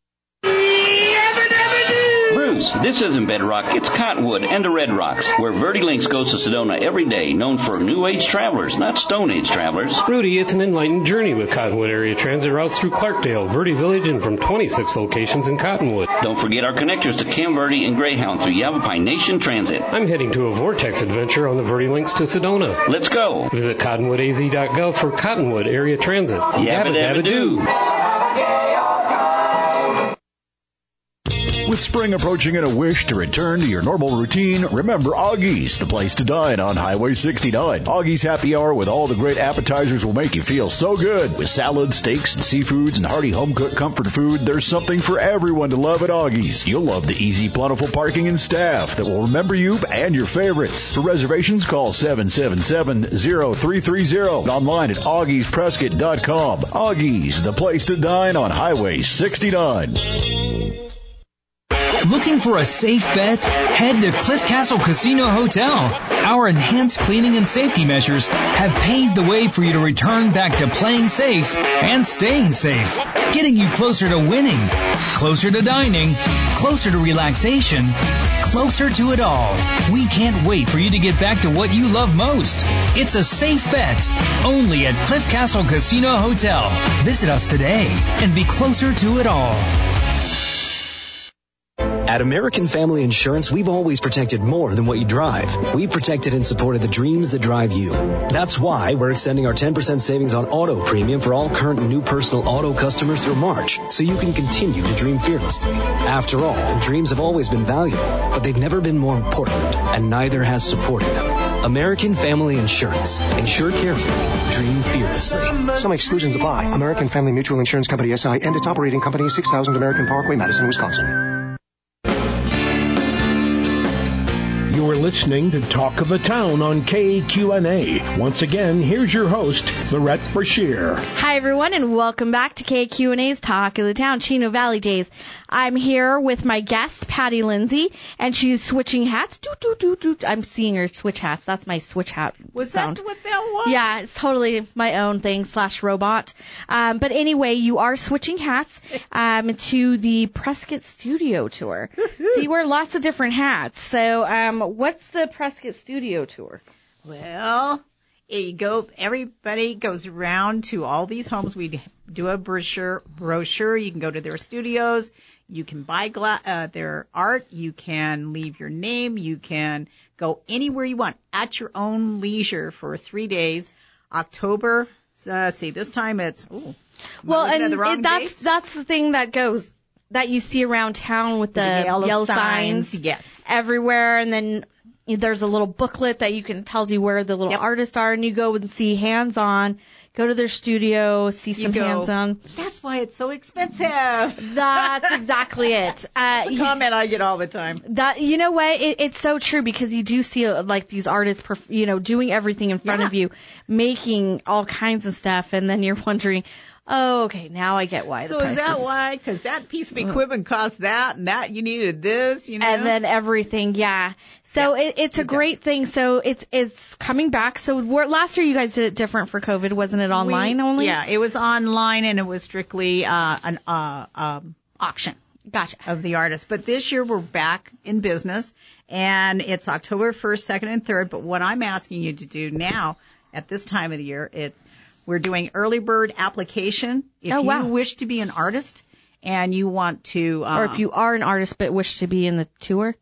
Bruce, this isn't Bedrock, it's Cottonwood and the Red Rocks, where Verde Links goes to Sedona every day, known for New Age travelers, not Stone Age travelers. Rudy, it's an enlightened journey with Cottonwood area transit routes through Clarkdale, Verde Village, and from 26 locations in Cottonwood. Don't forget our connectors to Camp Verde and Greyhound through Yavapai Nation Transit. I'm heading to a Vortex adventure on the Verde Links to Sedona. Let's go. Visit cottonwoodaz.gov for Cottonwood area transit. Yabba dabba doo. With spring approaching and a wish to return to your normal routine, remember Augie's, the place to dine on Highway 69. Augie's Happy Hour with all the great appetizers will make you feel so good. With salads, steaks, and seafoods, and hearty home-cooked comfort food, there's something for everyone to love at Augie's. You'll love the easy, plentiful parking and staff that will remember you and your favorites. For reservations, call 777-0330. Online at AugiesPrescott.com. Augie's, the place to dine on Highway 69. Looking for a safe bet? Head to Cliff Castle Casino Hotel. Our enhanced cleaning and safety measures have paved the way for you to return back to playing safe and staying safe, getting you closer to winning, closer to dining, closer to relaxation, closer to it all. We can't wait for you to get back to what you love most. It's a safe bet, only at Cliff Castle Casino Hotel. Visit us today and be closer to it all. At American Family Insurance, we've always protected more than what you drive. We've protected and supported the dreams that drive you. That's why we're extending our 10% savings on auto premium for all current and new personal auto customers through March, so you can continue to dream fearlessly. After all, dreams have always been valuable, but they've never been more important, and neither has supporting them. American Family Insurance. Insure carefully. Dream fearlessly. Some exclusions apply. American Family Mutual Insurance Company, SI, and its operating company, 6000 American Parkway, Madison, Wisconsin. You are listening to Talk of the Town on KQNA. Once again, here's your host, Lorette Brashear. Hi, everyone, and welcome back to KQNA's Talk of the Town, Chino Valley Days. I'm here with my guest, Patty Lindsay, and she's switching hats. I'm seeing her switch hats. That's my switch hat sound. That what that was? Yeah, it's totally my own thing / robot. But anyway, you are switching hats to the Prescott Studio Tour. So you wear lots of different hats. So what's the Prescott Studio Tour? Well, you go. Everybody goes around to all these homes. We do a brochure. You can go to their studios. You can buy their art. You can leave your name. You can go anywhere you want at your own leisure for 3 days. October. This time it's. Well, and that's the thing that goes that you see around town with the yellow signs. Yes, everywhere, and then there's a little booklet that tells you where the little artists are, and you go and see hands-on. Go to their studio, see some hands-on. That's why it's so expensive. That's exactly it. That's a comment I get all the time. You know what? It's so true because you do see like these artists, doing everything in front of you, making all kinds of stuff, and then you're wondering, oh, okay, now I get why. So is that why? Because that piece of equipment cost that, and that you needed this, And then everything, yeah. So it's a great thing. So it's coming back. So last year you guys did it different for COVID, wasn't it? Online only? Yeah, it was online, and it was strictly an auction. Gotcha. Of the artists. But this year we're back in business, and it's October 1st, 2nd, and 3rd. But what I'm asking you to do now, at this time of the year, we're doing early bird application. If you wish to be an artist and you want to... or if you are an artist but wish to be in the tour?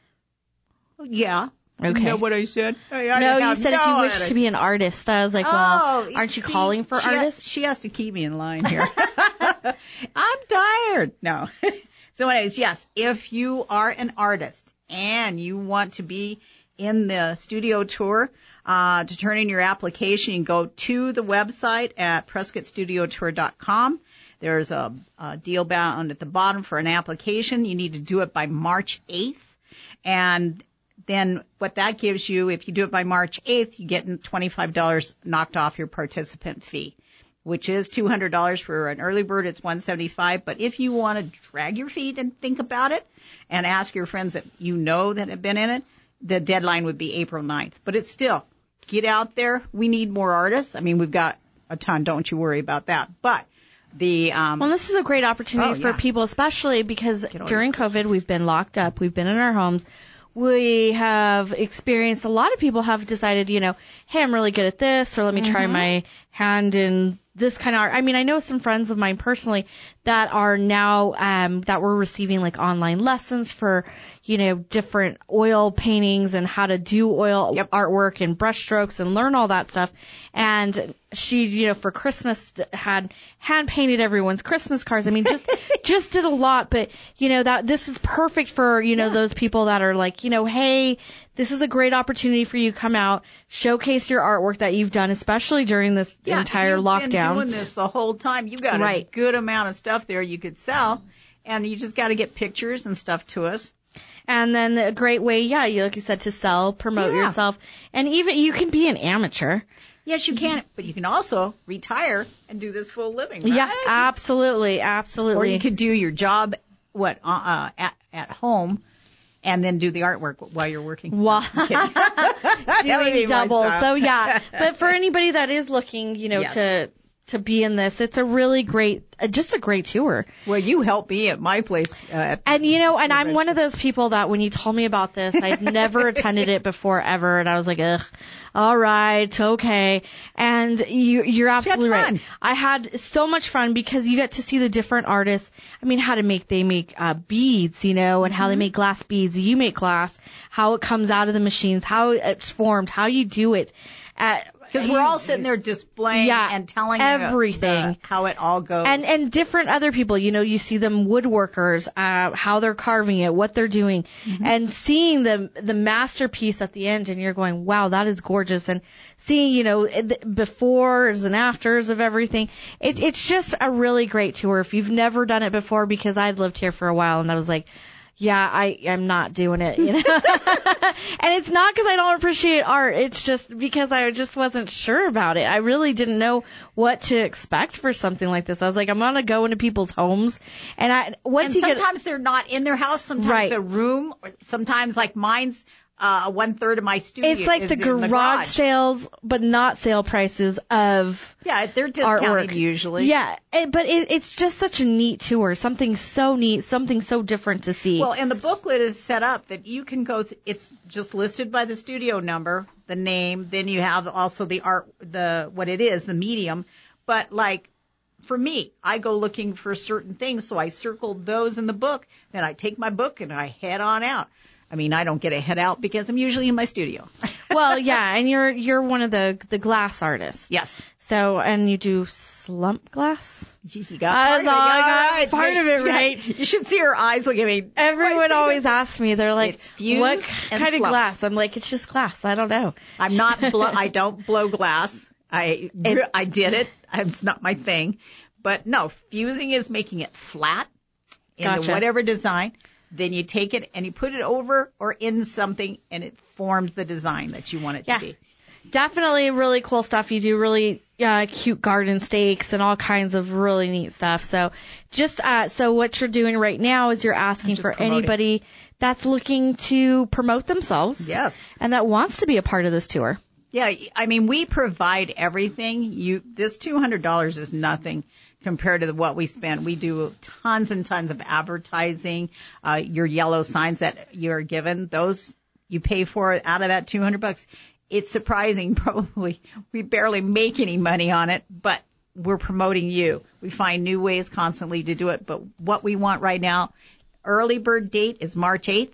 Yeah. Okay. You know what I said? No, you said if you wish to be an artist. I was like, well, aren't you calling for artists? She has to keep me in line here. I'm tired. No. So anyways, yes, if you are an artist and you want to be in the studio tour, to turn in your application, you can go to the website at PrescottStudioTour.com. There's a deal bound at the bottom for an application. You need to do it by March 8th. And then what that gives you, if you do it by March 8th, you get $25 knocked off your participant fee, which is $200 for an early bird. It's $175. But if you want to drag your feet and think about it and ask your friends that that have been in it, the deadline would be April 9th. But it's still, get out there. We need more artists. I mean, we've got a ton. Don't you worry about that. But well, this is a great opportunity for people, especially because during COVID, we've been locked up. We've been in our homes. We have experienced, a lot of people have decided, hey, I'm really good at this, or let me try my hand in this kind of art. I mean, I know some friends of mine personally that are now, that were receiving like online lessons for, different oil paintings and how to do oil artwork and brush strokes and learn all that stuff. And she, for Christmas had hand painted everyone's Christmas cards. I mean, just did a lot, but that this is perfect for, those people that are like, hey, this is a great opportunity for you to come out, showcase your artwork that you've done, especially during this entire lockdown. You've been doing this the whole time. You've got a good amount of stuff there you could sell, and you just got to get pictures and stuff to us. And then a great way, like you said, to sell, promote yourself, and even you can be an amateur. Yes, you can, but you can also retire and do this full living, right? Yeah, absolutely, absolutely. Or you could do your job, at home, and then do the artwork while you're working. Doing double. So yeah, but for anybody that is looking, to be in this, it's a really great, just a great tour. Well, you helped me at my place. And I'm one of those people that when you told me about this, I'd never attended it before ever, and I was like, ugh. All right, okay. And you're absolutely right. I had so much fun because you get to see the different artists. I mean, they make beads, and how they make glass beads. You make glass, how it comes out of the machines, how it's formed, how you do it. Because we're all sitting there displaying and telling everything, you how it all goes. And different other people, you see them woodworkers, how they're carving it, what they're doing, and seeing the masterpiece at the end, and you're going, wow, that is gorgeous. And seeing, befores and afters of everything. It's just a really great tour if you've never done it before, because I'd lived here for a while and I was like, yeah, I'm not doing it, And it's not because I don't appreciate art. It's just because I just wasn't sure about it. I really didn't know what to expect for something like this. I was like, I'm going to go into people's homes. And sometimes they're not in their house. Sometimes a room. Or sometimes like mine's 1/3 of my studio. It's like the garage sales, but not sale prices of they're discounted artwork. Usually. Yeah, but it's just such a neat tour. Something so neat, something so different to see. Well, and the booklet is set up that you can go. It's just listed by the studio number, the name. Then you have also the art, what it is, the medium. But like for me, I go looking for certain things, so I circled those in the book. Then I take my book and I head on out. I mean, I don't get to head out because I'm usually in my studio. Well, yeah, and you're one of the glass artists. Yes. So, and you do slump glass? Jeez, you got part of it right. You should see her eyes look at me. Everyone always asks me, they're like, it's fused what and kind slumped. of glass? I'm like, it's just glass. I don't know. I'm not, I don't blow glass. I did it. It's not my thing. But no, fusing is making it flat into whatever design. Then you take it and you put it over or in something and it forms the design that you want it to be. Definitely really cool stuff. You do really cute garden stakes and all kinds of really neat stuff. So just so what you're doing right now is you're asking for anybody that's looking to promote themselves. Yes. And that wants to be a part of this tour. Yeah, I mean, we provide everything. This $200 is nothing compared to what we spend. We do tons and tons of advertising. Your yellow signs that you're given, those you pay for out of that $200. It's surprising, probably. We barely make any money on it, but we're promoting you. We find new ways constantly to do it. But what we want right now, early bird date is March 8th,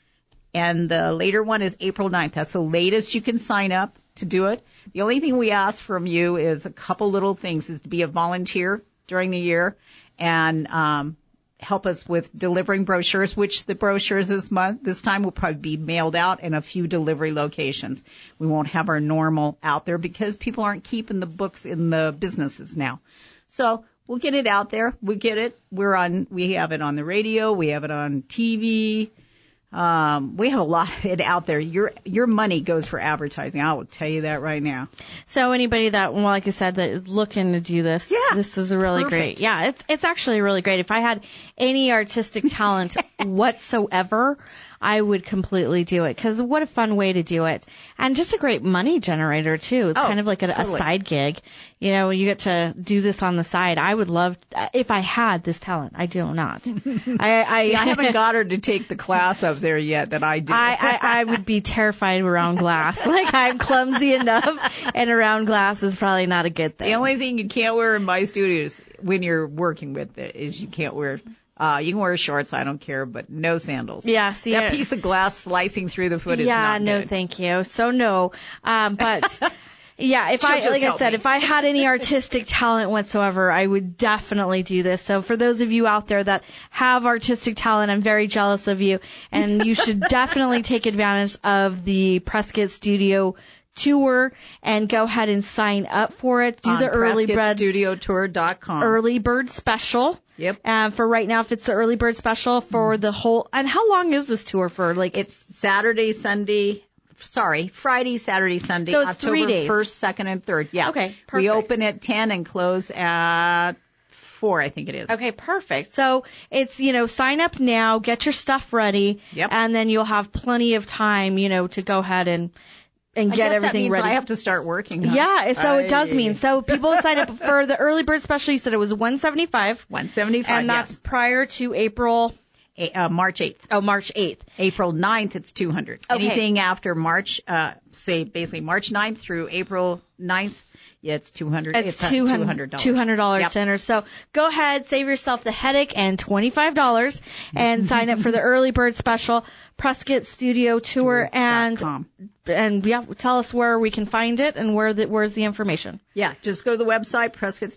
and the later one is April 9th. That's the latest you can sign up to do it. The only thing we ask from you is a couple little things, is to be a volunteer during the year and help us with delivering brochures, which the brochures this time will probably be mailed out in a few delivery locations. We won't have our normal out there because people aren't keeping the books in the businesses now. So we'll get it out there. We get it. We have it on the radio. We have it on TV. We have a lot of it out there. Your money goes for advertising. I will tell you that right now. So anybody that, well, like I said, that is looking to do this, this is really great. Yeah, it's actually really great. If I had any artistic talent whatsoever, I would completely do it, because what a fun way to do it. And just a great money generator, too. It's kind of like a side gig. You know, you get to do this on the side. I would love, if I had this talent. I do not. I haven't got her to take the class up there yet that I do. I would be terrified around glass. Like, I'm clumsy enough, and around glass is probably not a good thing. The only thing you can't wear in my studios when you're working with it is you can't wear you can wear shorts, I don't care, but no sandals. Yeah, see, that piece of glass slicing through the foot is not good. Yeah, no, thank you. So no, but yeah, if I had any artistic talent whatsoever, I would definitely do this. So for those of you out there that have artistic talent, I'm very jealous of you, and you should definitely take advantage of the Prescott Studio Tour and go ahead and sign up for it. Do the early bird PrescottStudioTour.com early bird special. Yep. For right now, if it's the early bird special for the whole, and how long is this tour for? Like, it's Friday, Saturday, Sunday. So it's October 3 days. 1st, 2nd, and 3rd. Yeah. Okay, perfect. We open at 10 and close at 4, I think it is. Okay, perfect. So it's, sign up now, get your stuff ready, and then you'll have plenty of time, to go ahead and get everything ready. I have to start working. Huh? Yeah, so it does mean. So people sign up for the early bird special. You said it was $175. $175, and that's prior to March 8th. Oh, March 8th. April 9th, it's $200. Okay. Anything after March, basically March 9th through April 9th, it's $200. It's $200. $200 to enter. So go ahead, save yourself the headache and $25 and sign up for the early bird special, Prescott Studio Tour, and tell us where we can find it and where's the information. Yeah, just go to the website,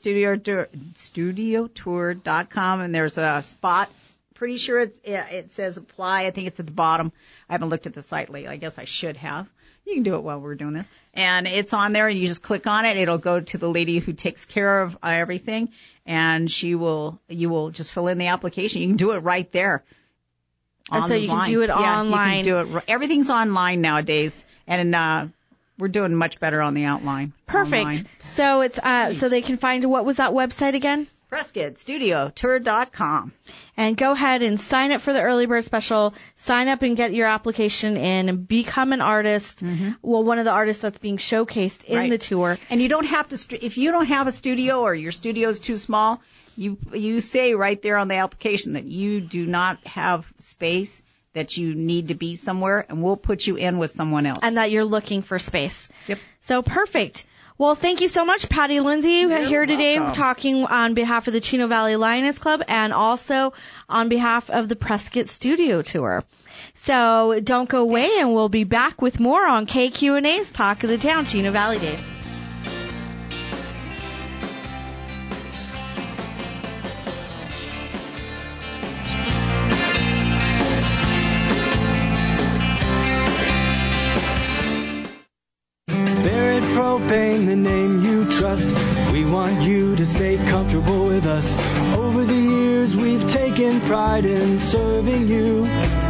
PrescottStudioTour.com, and there's a spot. Pretty sure it says apply. I think it's at the bottom. I haven't looked at the site lately. I guess I should have. You can do it while we're doing this. And it's on there, and you just click on it. It'll go to the lady who takes care of everything, and you will just fill in the application. You can do it right there. So you can do it online. You can do it. Everything's online nowadays, and we're doing much better on the outline. Perfect. Online. So it's so they can find, what was that website again? PrescottStudioTour.com. And go ahead and sign up for the early bird special. Sign up and get your application in and become an artist. Mm-hmm. Well, one of the artists that's being showcased in the tour. And you don't have to, if you don't have a studio or your studio is too small, you say right there on the application that you do not have space, that you need to be somewhere, and we'll put you in with someone else. And that you're looking for space. Yep. So perfect. Well, thank you so much, Patty Lindsay, here today talking on behalf of the Chino Valley Lioness Club and also on behalf of the Prescott Studio Tour. So don't go away, and we'll be back with more on KQNA's Talk of the Town, Chino Valley Days. Barrett Propane, the name you trust. We want you to stay comfortable with us. Over the years, we've taken pride in serving you.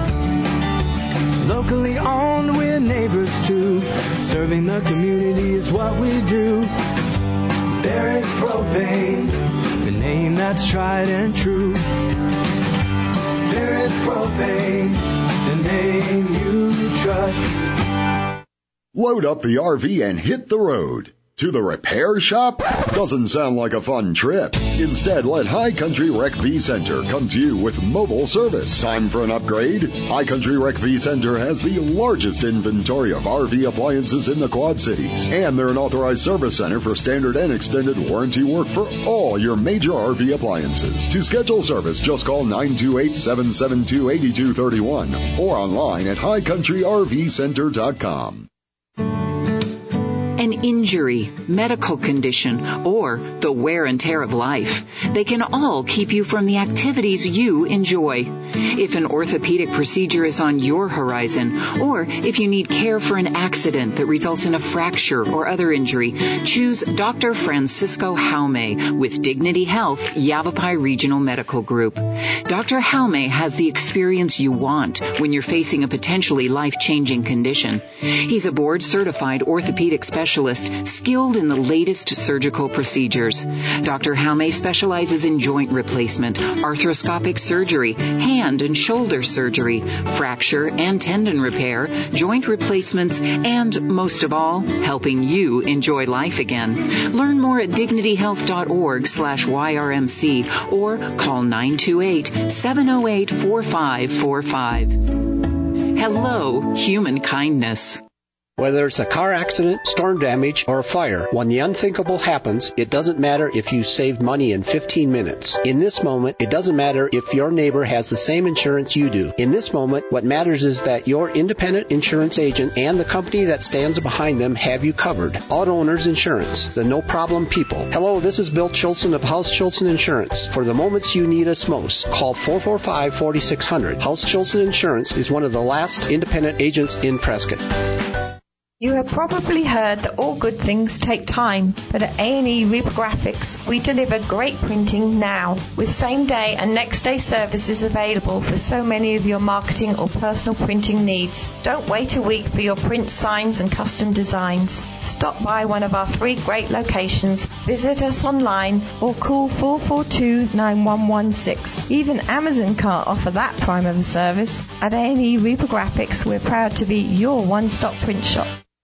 Locally owned, we're neighbors too. Serving the community is what we do. Barrett Propane, the name that's tried and true. Barrett Propane, the name you trust. Load up the RV and hit the road. To the repair shop? Doesn't sound like a fun trip. Instead, let High Country Rec V Center come to you with mobile service. Time for an upgrade? High Country Rec V Center has the largest inventory of RV appliances in the Quad Cities. And they're an authorized service center for standard and extended warranty work for all your major RV appliances. To schedule service, just call 928-772-8231 or online at highcountryrvcenter.com. An injury, medical condition, or the wear and tear of life. They can all keep you from the activities you enjoy. If an orthopedic procedure is on your horizon, or if you need care for an accident that results in a fracture or other injury, choose Dr. Francisco Jaume with Dignity Health, Yavapai Regional Medical Group. Dr. Jaume has the experience you want when you're facing a potentially life-changing condition. He's a board-certified orthopedic specialist skilled in the latest surgical procedures. Dr. Jaume specializes specializes in joint replacement, arthroscopic surgery, hand and shoulder surgery, fracture and tendon repair, joint replacements, and most of all, helping you enjoy life again. Learn more at dignityhealth.org/YRMC or call 928-708-4545. Hello, human kindness. Whether it's a car accident, storm damage, or a fire, when the unthinkable happens, it doesn't matter if you saved money in 15 minutes. In this moment, it doesn't matter if your neighbor has the same insurance you do. In this moment, what matters is that your independent insurance agent and the company that stands behind them have you covered. Auto Owners Insurance, the no-problem people. Hello, this is Bill Chilson of House Chilson Insurance. For the moments you need us most, call 445-4600. House Chilson Insurance is one of the last independent agents in Prescott. You have probably heard that all good things take time, but at A&E Reprographics, we deliver great printing now, with same-day and next-day services available for so many of your marketing or personal printing needs. Don't wait a week for your print signs and custom designs. Stop by one of our 3 great locations, visit us online, or call 442-9116. Even Amazon can't offer that prime of a service. At A&E Reprographics, we're proud to be your one-stop print shop.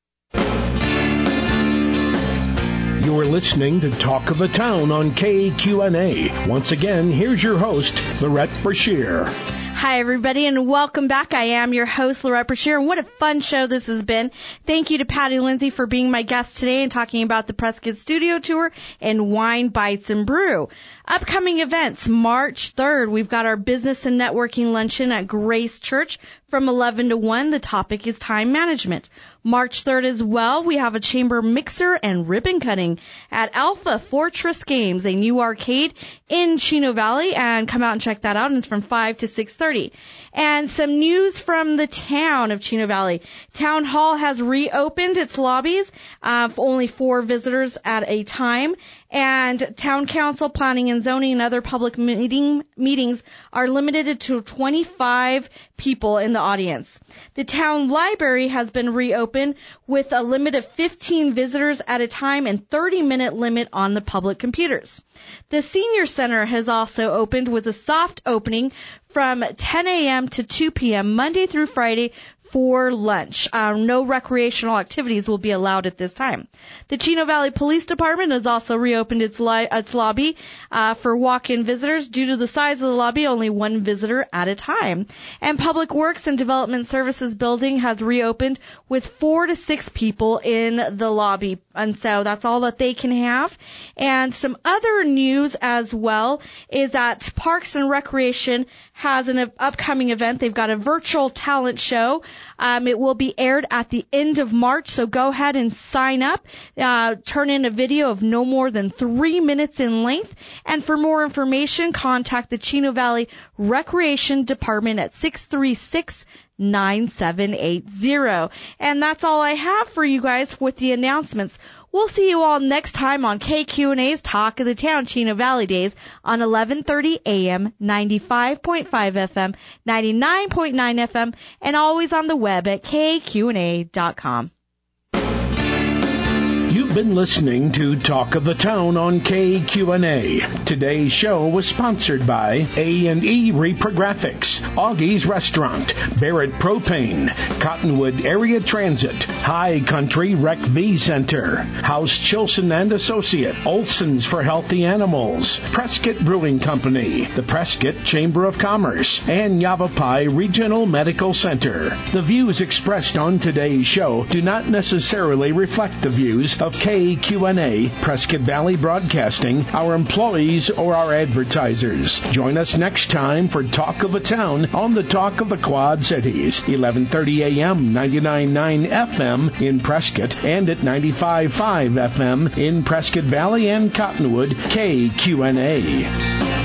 You're listening to Talk of the Town on KQNA. Once again, here's your host, Lorette Brashear. Hi, everybody, and welcome back. I am your host, Lorette Brashear, and what a fun show this has been. Thank you to Patty Lindsay for being my guest today and talking about the Prescott Studio Tour and Wine, Bites, and Brew. Upcoming events, March 3rd, we've got our Business and Networking Luncheon at Grace Church from 11 to 1. The topic is time management. March 3rd as well, we have a chamber mixer and ribbon cutting at Alpha Fortress Games, a new arcade in Chino Valley, and come out and check that out, and it's from 5 to 6:30. And some news from the town of Chino Valley. Town Hall has reopened its lobbies for only 4 visitors at a time. And Town Council, Planning and Zoning, and other public meetings are limited to 25 people in the audience. The Town Library has been reopened with a limit of 15 visitors at a time and 30-minute limit on the public computers. The Senior Center has also opened with a soft opening from 10 a.m. to 2 p.m. Monday through Friday for lunch. No recreational activities will be allowed at this time. The Chino Valley Police Department has also reopened its lobby for walk-in visitors. Due to the size of the lobby, only 1 visitor at a time. And Public Works and Development Services building has reopened with 4 to 6 people in the lobby. And so that's all that they can have. And some other news as well is that Parks and Recreation has an upcoming event. They've got a virtual talent show. It will be aired at the end of March, so go ahead and sign up. Turn in a video of no more than 3 minutes in length. And for more information, contact the Chino Valley Recreation Department at 636-9780. And that's all I have for you guys with the announcements. We'll see you all next time on KQNA's Talk of the Town Chino Valley Days on 11:30 a.m., 95.5 FM, 99.9 FM, and always on the web at kqna.com. You've been listening to Talk of the Town on KQNA. Today's show was sponsored by A&E Reprographics, Augie's Restaurant, Barrett Propane, Cottonwood Area Transit, High Country Rec V Center, House Chilson and Associate, Olson's for Healthy Animals, Prescott Brewing Company, the Prescott Chamber of Commerce, and Yavapai Regional Medical Center. The views expressed on today's show do not necessarily reflect the views of KQNA, Prescott Valley Broadcasting, our employees, or our advertisers. Join us next time for Talk of the Town on the Talk of the Quad Cities, 11:30 a.m., 99.9 FM in Prescott, and at 95.5 FM in Prescott Valley and Cottonwood, KQNA.